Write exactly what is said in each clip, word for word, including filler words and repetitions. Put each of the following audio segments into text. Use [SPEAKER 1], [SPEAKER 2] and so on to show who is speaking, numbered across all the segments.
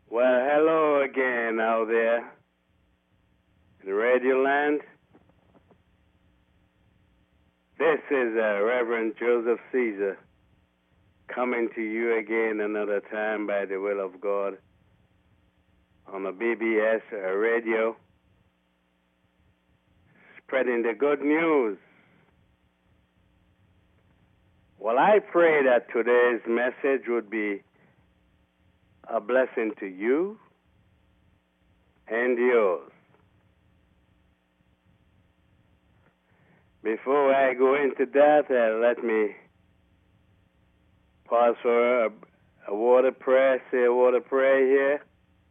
[SPEAKER 1] Well, hello again out there in Radio Land. This is uh, Reverend Joseph Caesar coming to you again another time by the will of God on the B B S uh, radio, spreading the good news. Well, I pray that today's message would be a blessing to you and yours. Before I go into that, uh, let me pause for a, a word of prayer, say a word of prayer here.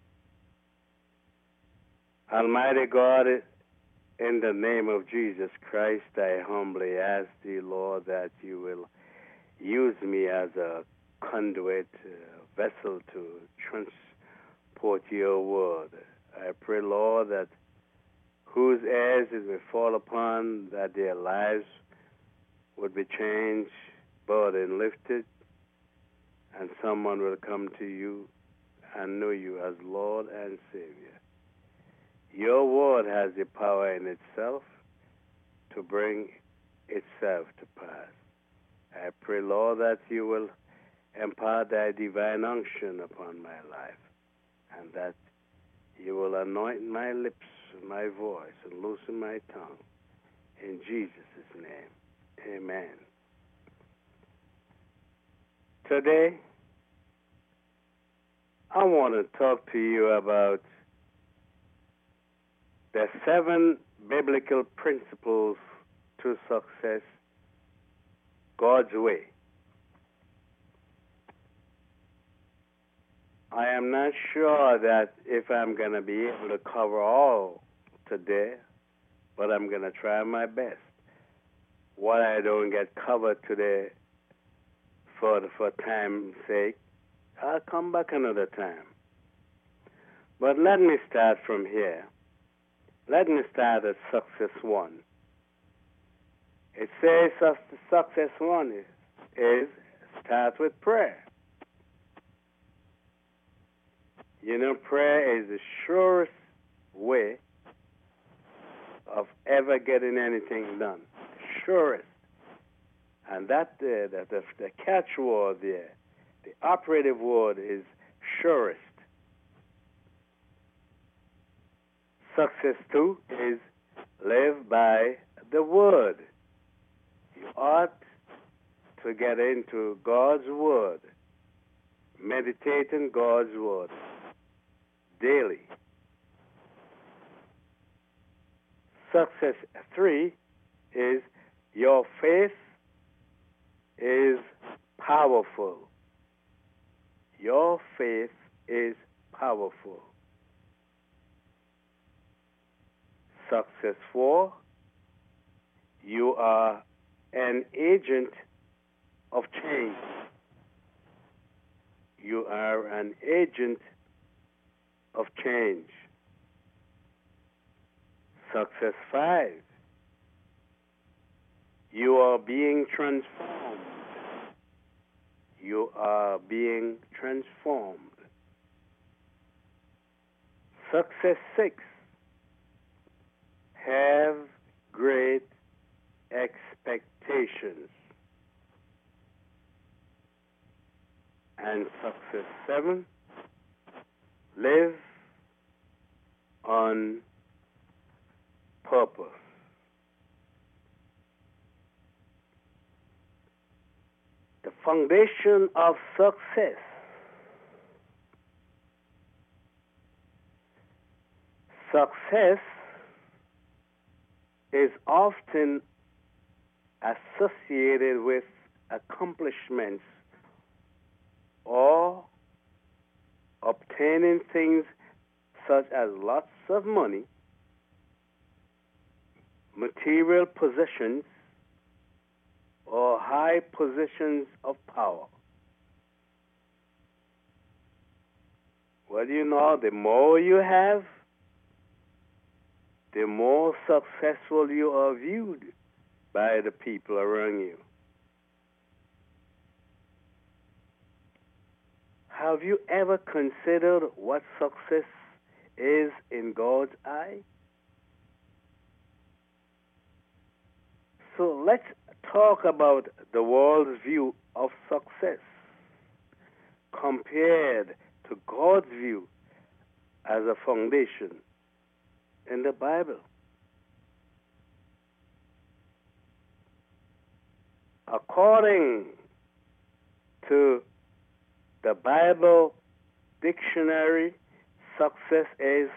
[SPEAKER 1] Almighty God, in the name of Jesus Christ, I humbly ask thee, Lord, that you will use me as a conduit, a vessel to transport your word. I pray, Lord, that whose ears it will fall upon, that their lives would be changed, burden lifted, and someone will come to you and know you as Lord and Savior. Your word has the power in itself to bring itself to pass. I pray, Lord, that you will impart thy divine unction upon my life, and that you will anoint my lips, my voice, and loosen my tongue. In Jesus' name, amen. Today, I want to talk to you about the seven biblical principles to success God's way. I am not sure that if I'm going to be able to cover all today, but I'm going to try my best. What I don't get covered today for, for time's sake, I'll come back another time. But let me start from here. Let me start at success one. It says success one is, is start with prayer. You know, prayer is the surest way of ever getting anything done. Surest. And that uh, the, the, the catchword there, the operative word is surest. Success two is live by the word. You ought to get into God's word, meditate in God's word daily. Success three is your faith is powerful. Your faith is powerful. Success four, you are an agent of change. You are an agent of change. Success five, you are being transformed. You are being transformed. Success six, have great expectations. And success seven, live on purpose. The foundation of success. Success is often associated with accomplishments or obtaining things such as lots of money, material possessions, or high positions of power. Well, you know, the more you have, the more successful you are viewed by the people around you. Have you ever considered what success is in God's eye? So let's talk about the world's view of success compared to God's view as a foundation in the Bible. According to the Bible dictionary, success is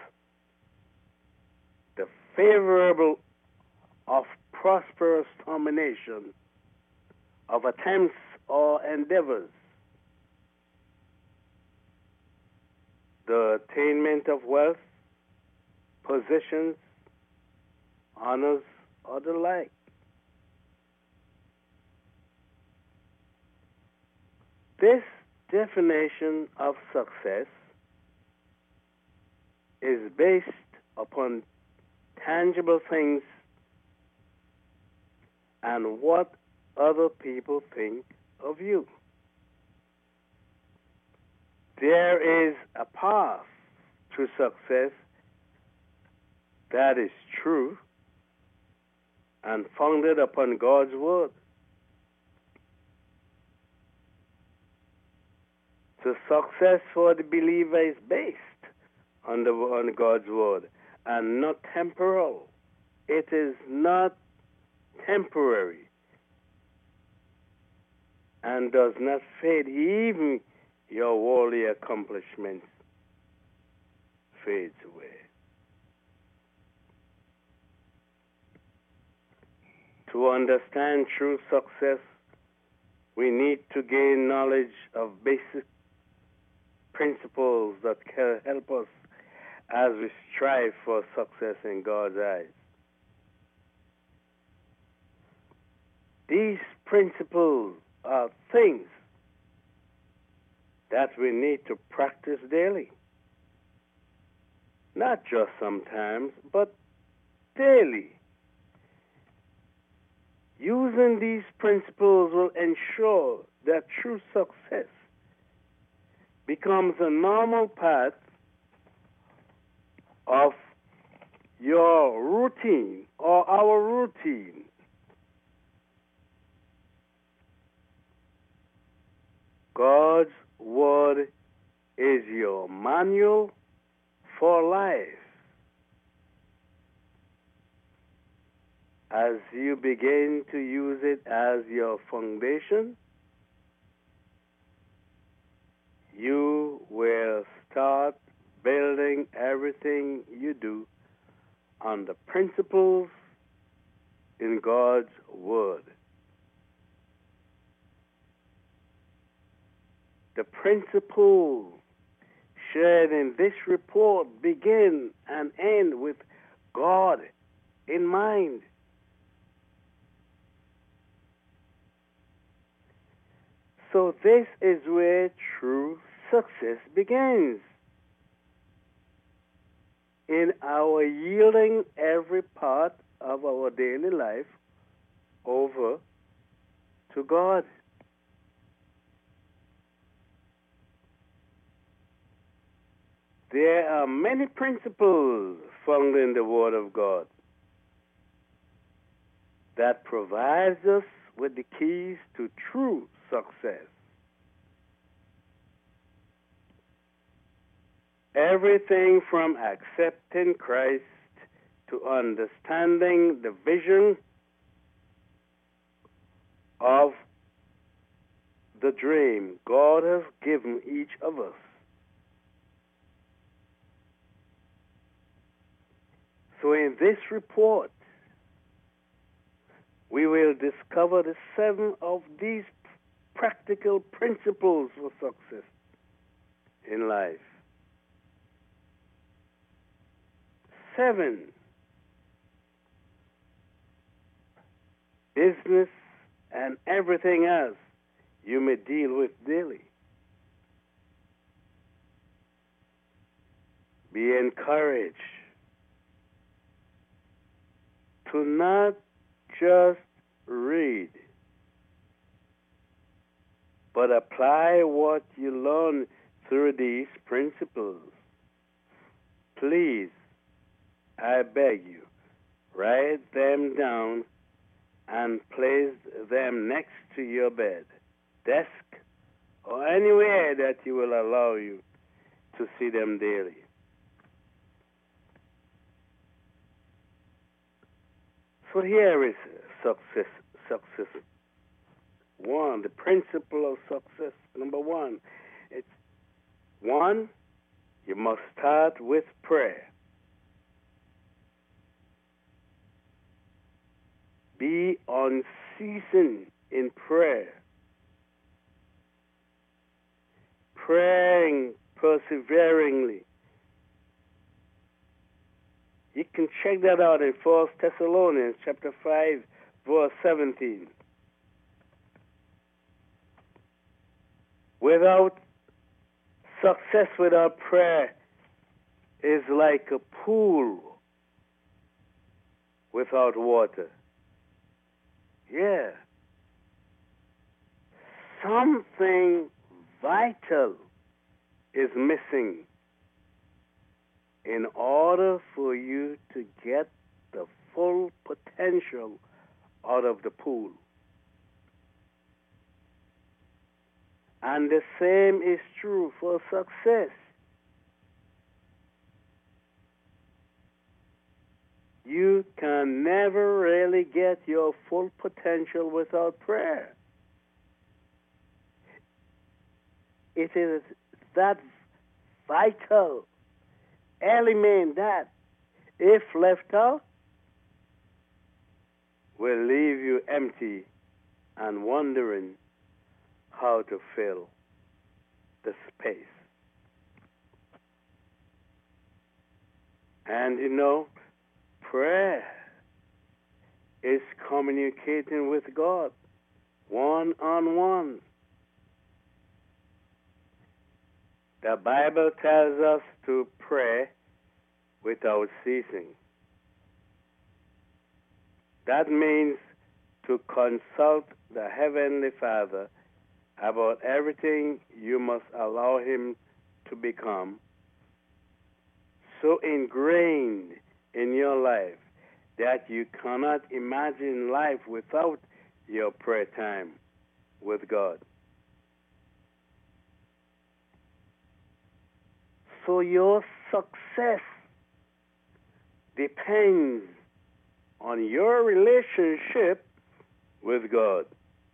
[SPEAKER 1] the favorable of prosperous termination of attempts or endeavors, the attainment of wealth, positions, honors, or the like. This definition of success is based upon tangible things and what other people think of you. There is a path to success that is true and founded upon God's word. So success for the believer is based on, the, on God's word and not temporal. It is not temporary and does not fade. Even your worldly accomplishments fades away. To understand true success, we need to gain knowledge of basic principles that can help us as we strive for success in God's eyes. These principles are things that we need to practice daily. Not just sometimes, but daily. Using these principles will ensure that true success becomes a normal part of your routine or our routine. God's word is your manual for life. As you begin to use it as your foundation, you will start building everything you do on the principles in God's word. The principles shared in this report begin and end with God in mind. So this is where true success begins. In our yielding every part of our daily life over to God. There are many principles found in the Word of God that provides us with the keys to true success. Everything from accepting Christ to understanding the vision of the dream God has given each of us. So in this report, we will discover the seven of these practical principles for success in life. Seven, business and everything else you may deal with daily. Be encouraged to not just read, but apply what you learn through these principles. Please, I beg you, write them down and place them next to your bed, desk, or anywhere that you will allow you to see them daily. So here is success. Success. One, the principle of success. Number one, it's one, you must start with prayer. Be unceasing in prayer. Praying perseveringly. You can check that out in First Thessalonians chapter five, verse seventeen. Without success, without prayer, is like a pool without water. Yeah. Something vital is missing in order for you to get the full potential out of the pool. And the same is true for success. You can never really get your full potential without prayer. It is that vital element that, if left out, will leave you empty and wondering how to fill the space. And you know, prayer is communicating with God one-on-one. The Bible tells us to pray without ceasing. That means to consult the Heavenly Father about everything you must allow Him to become so ingrained in your life that you cannot imagine life without your prayer time with God. So your success depends on your relationship with God.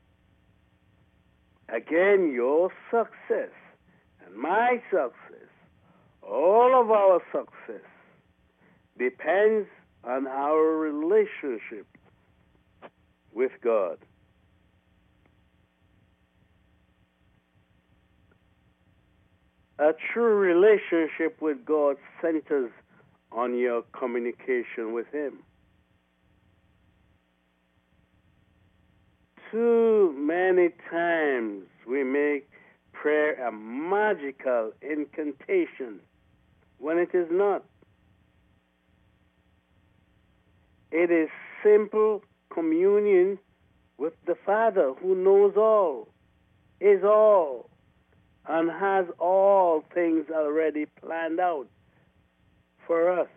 [SPEAKER 1] Again, your success and my success, all of our success, depends on our relationship with God. A true relationship with God centers on your communication with Him. Too many times we make prayer a magical incantation when it is not. It is simple communion with the Father who knows all, is all, and has all things already planned out for us,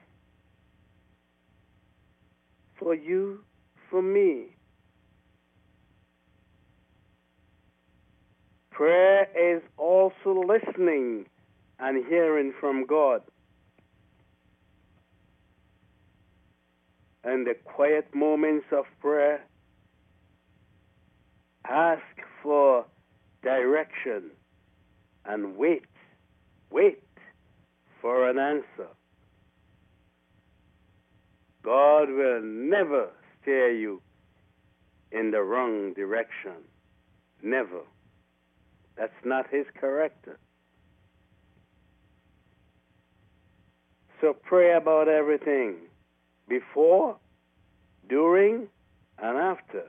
[SPEAKER 1] for you, for me. Prayer is also listening and hearing from God. In the quiet moments of prayer, ask for direction and wait, wait for an answer. God will never steer you in the wrong direction. Never. That's not His character. So pray about everything, before, during, and after.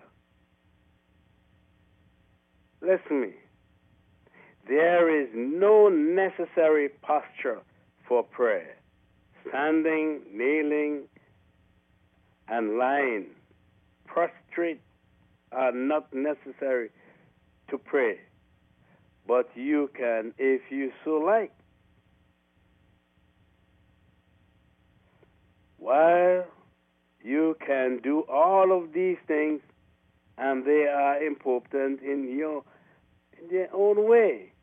[SPEAKER 1] Listen to me. There is no necessary posture for prayer. Standing, kneeling, and lying prostrate are not necessary to pray. but you can if you so like. While you can do all of these things, and they are important in your in their own way,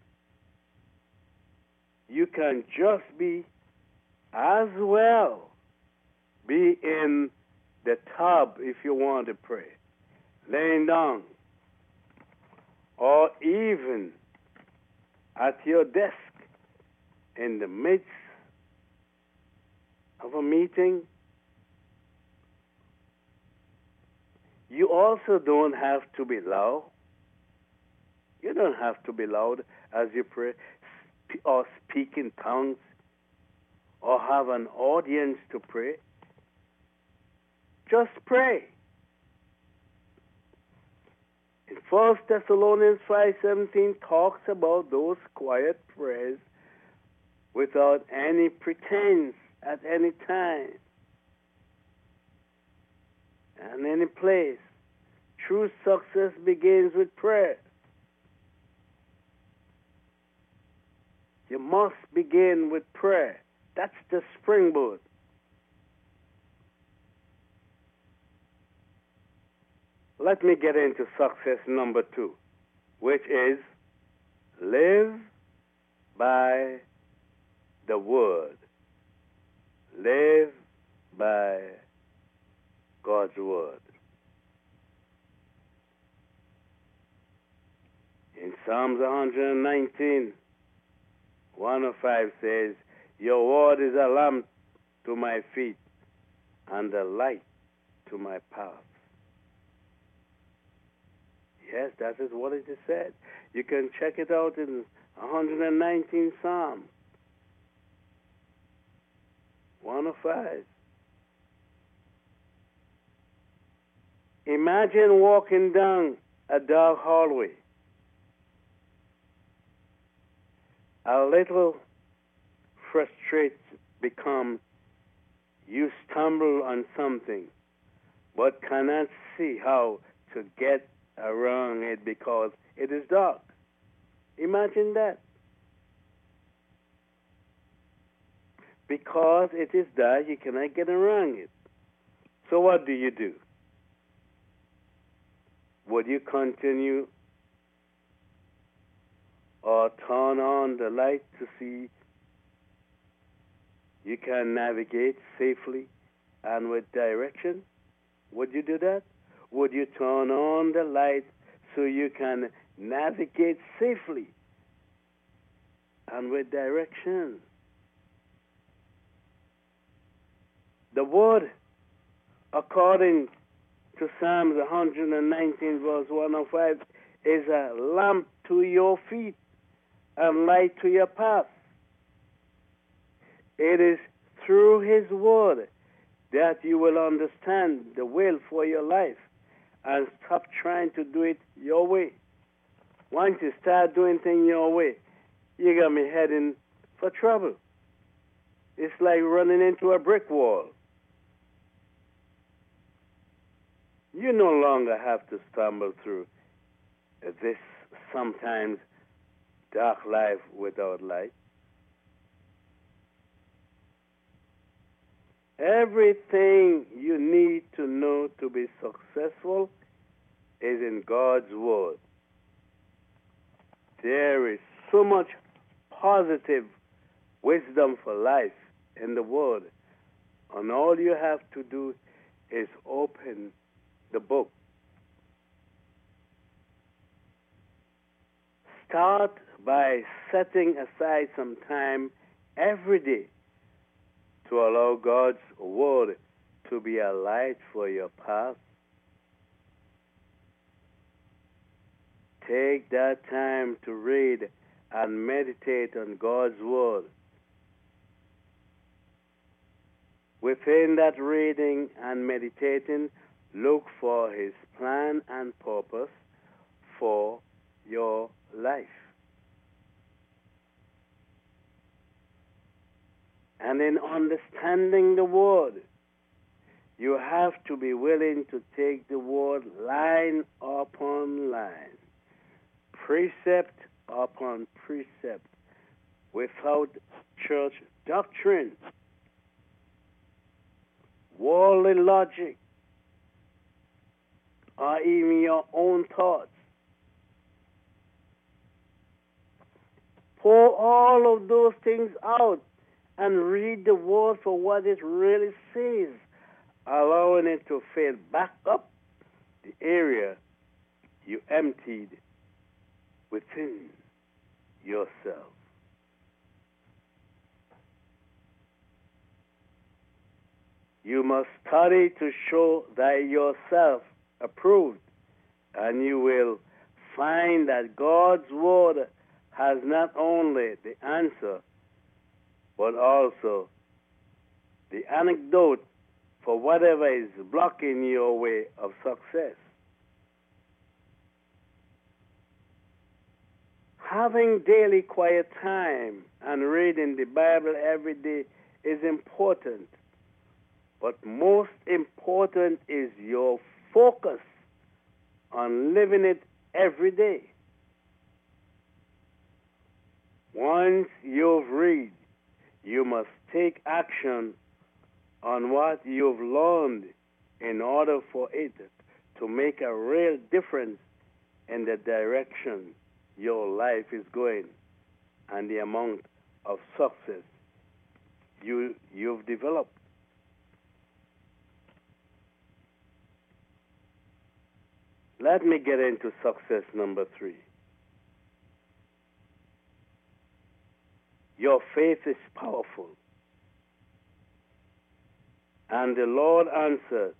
[SPEAKER 1] you can just be as well be in the tub if you want to pray, laying down, or even at your desk in the midst of a meeting. You also don't have to be loud. You don't have to be loud as you pray, sp- or speak in tongues, or have an audience to pray. Just pray. In First Thessalonians five seventeen talks about those quiet prayers without any pretense at any time and any place. True success begins with prayer. You must begin with prayer. That's the springboard. Let me get into success number two, which is live by the word. Live by God's word. In Psalms one nineteen, one oh five says, your word is a lamp to my feet and a light to my path. Yes, that is what it is said. You can check it out in one nineteen Psalms, one oh five. Imagine walking down a dark hallway. A little frustrated become you stumble on something, but cannot see how to get around it because it is dark. Imagine that. Because it is dark, you cannot get around it. So what do you do? Would you continue or turn on the light to see you can navigate safely and with direction? Would you do that? Would you turn on the light so you can navigate safely and with direction? The word, according to Psalms one nineteen, verse one oh five, is a lamp to your feet and light to your path. It is through His word that you will understand the will for your life and stop trying to do it your way. Once you start doing things your way, you're going to be heading for trouble. It's like running into a brick wall. You no longer have to stumble through this sometimes dark life without light. Everything you need to know to be successful is in God's word. There is so much positive wisdom for life in the word, and all you have to do is open the book. Start by setting aside some time every day to allow God's word to be a light for your path. Take that time to read and meditate on God's word. Within that reading and meditating, look for His plan and purpose for your life. And in understanding the word, you have to be willing to take the word line upon line, precept upon precept, without church doctrine, worldly logic, or even your own thoughts. Pour all of those things out and read the word for what it really says, allowing it to fill back up the area you emptied within yourself. You must study to show that yourself approved, and you will find that God's word has not only the answer, but also the antidote for whatever is blocking your way of success. Having daily quiet time and reading the Bible every day is important, but most important is your focus on living it every day. Once you've read, you must take action on what you've learned in order for it to make a real difference in the direction your life is going and the amount of success you, you've developed. Let me get into success number three. Your faith is powerful. And the Lord answered,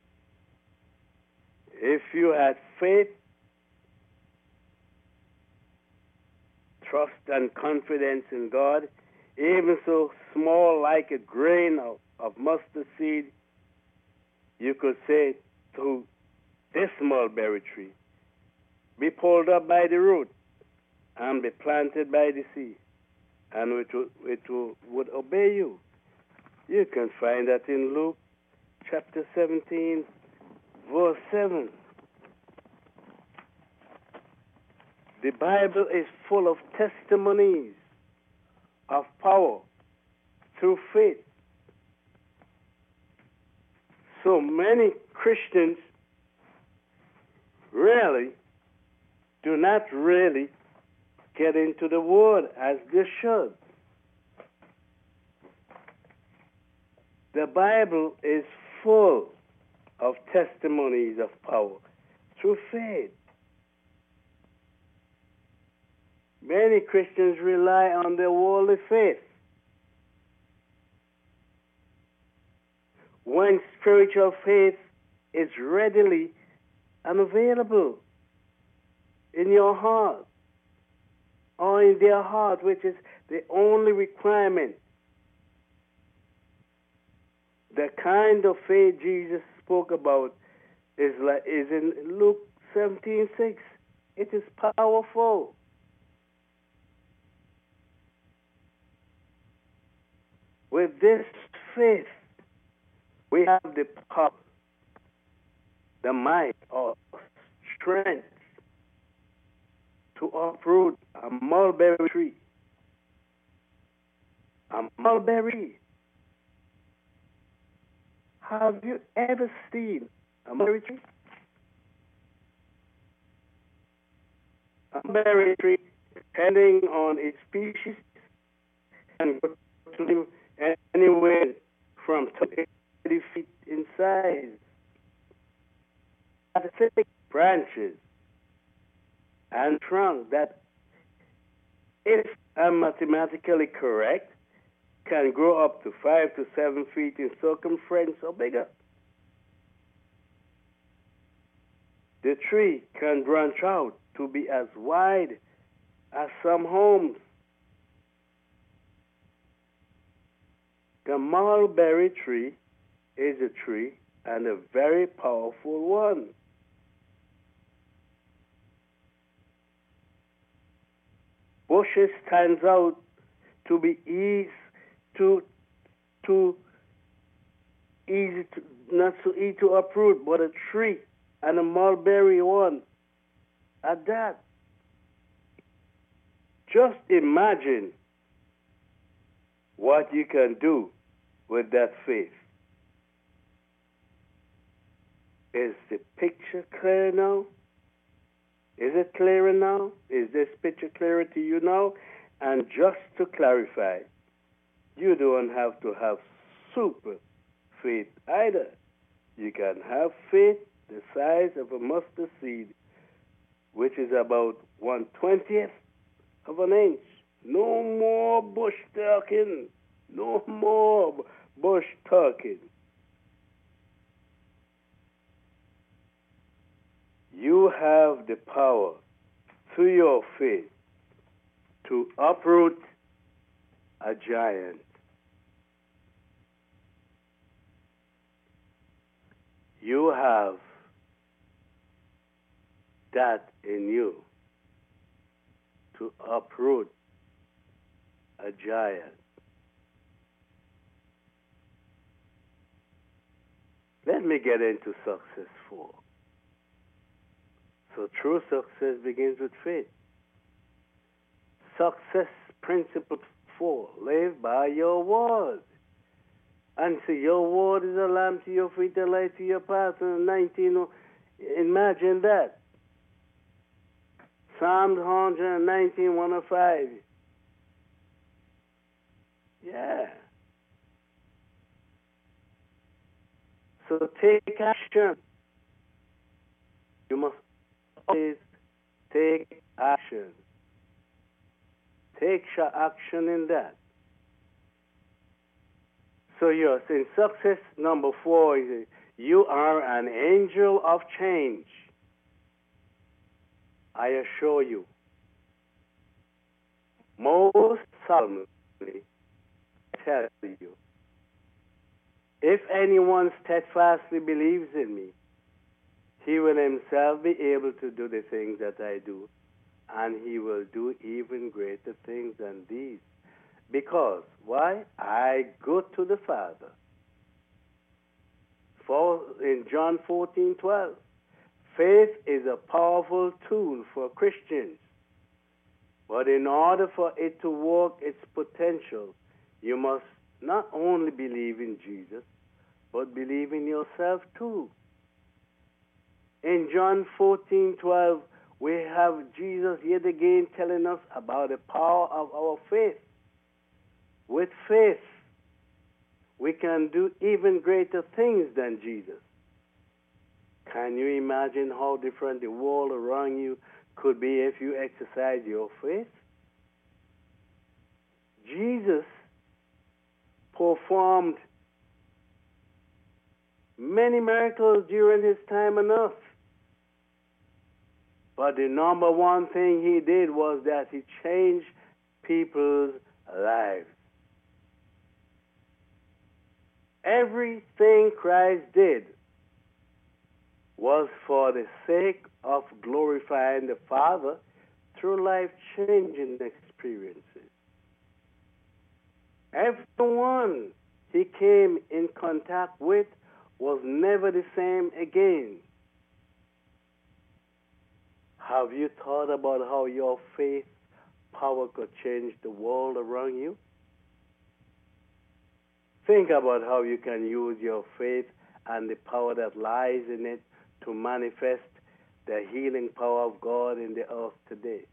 [SPEAKER 1] if you had faith, trust and confidence in God, even so small like a grain of, of mustard seed, you could say to this mulberry tree, be pulled up by the root and be planted by the sea, and it, will, it will, would obey you. You can find that in Luke chapter seventeen, verse seven. The Bible is full of testimonies of power through faith. So many Christians really do not really get into the Word as they should. The Bible is full of testimonies of power through faith. Many Christians rely on their worldly faith, when spiritual faith is readily and available in your heart or in their heart, which is the only requirement. The kind of faith Jesus spoke about is like is in Luke seventeen six. It is powerful. With this faith, we have the power, the might, or strength to uproot a mulberry tree. A mulberry. Have you ever seen a mulberry tree? A mulberry tree, depending on its species, can go to anywhere from thirty feet in size. Has thick branches and trunk that, if I'm mathematically correct, can grow up to five to seven feet in circumference or bigger. The tree can branch out to be as wide as some homes. The mulberry tree is a tree, and a very powerful one. Bushes stands out to be easy to to easy to not so easy to uproot, but a tree and a mulberry one at that. Just imagine what you can do with that faith. Is the picture clear now? Is it clearer now? Is this picture clearer to you now? And just to clarify, you don't have to have super faith either. You can have faith the size of a mustard seed, which is about one twentieth of an inch. No more bush talking. No more bush talking. You have the power through your faith to uproot a giant. You have that in you to uproot a giant. Let me get into success four. So true success begins with faith. Success principle four, live by your word. And see, your word is a lamp to your feet, a light to your path. And nineteen, imagine that. Psalms one nineteen, one oh five. Yeah. So take action. You must always take action. Take action in that. So yes, in success number four, is you are an angel of change. I assure you, most solemnly tell you, if anyone steadfastly believes in me, he will himself be able to do the things that I do, and he will do even greater things than these. Because, why? I go to the Father. For in John fourteen twelve, faith is a powerful tool for Christians. But in order for it to work its potential, you must not only believe in Jesus, but believe in yourself too. In John fourteen twelve, we have Jesus yet again telling us about the power of our faith. With faith, we can do even greater things than Jesus. Can you imagine how different the world around you could be if you exercise your faith? Jesus performed many miracles during his time on earth. But the number one thing he did was that he changed people's lives. Everything Christ did was for the sake of glorifying the Father through life-changing experiences. Everyone he came in contact with was never the same again. Have you thought about how your faith power could change the world around you? Think about how you can use your faith and the power that lies in it to manifest the healing power of God in the earth today.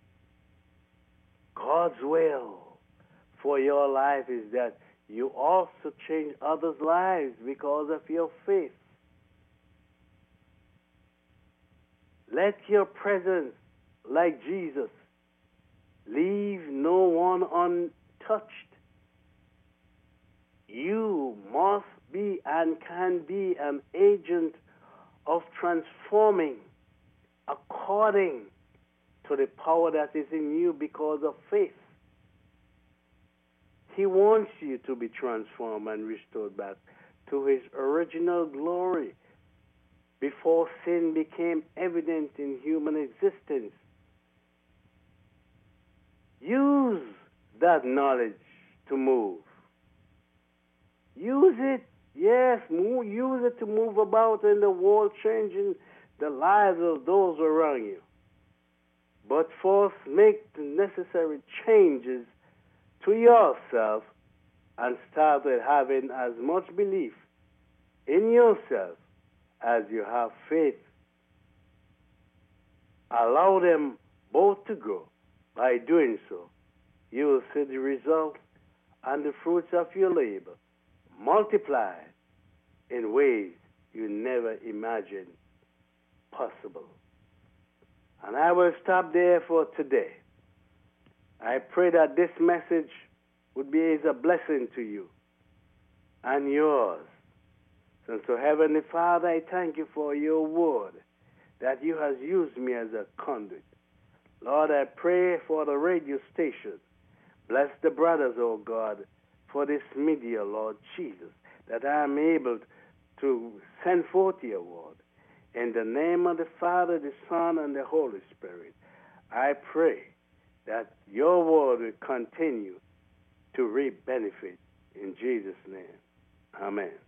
[SPEAKER 1] God's will for your life is that you also change others' lives because of your faith. Let your presence, like Jesus, leave no one untouched. You must be and can be an agent of transforming according to the power that is in you because of faith. He wants you to be transformed and restored back to his original glory before sin became evident in human existence. Use that knowledge to move. Use it, yes, move, use it to move about in the world, changing the lives of those around you. but first make the necessary changes to yourself and start with having as much belief in yourself as you have faith. Allow them both to grow. By doing so, you will see the results and the fruits of your labor multiply in ways you never imagined possible. And I will stop there for today. I pray that this message would be as a blessing to you and yours. And so, Heavenly Father, I thank you for your word that you have used me as a conduit. Lord, I pray for the radio station. Bless the brothers, oh God, for this media, Lord Jesus, that I am able to send forth your word. In the name of the Father, the Son, and the Holy Spirit, I pray that your word will continue to reap benefit in Jesus' name. Amen.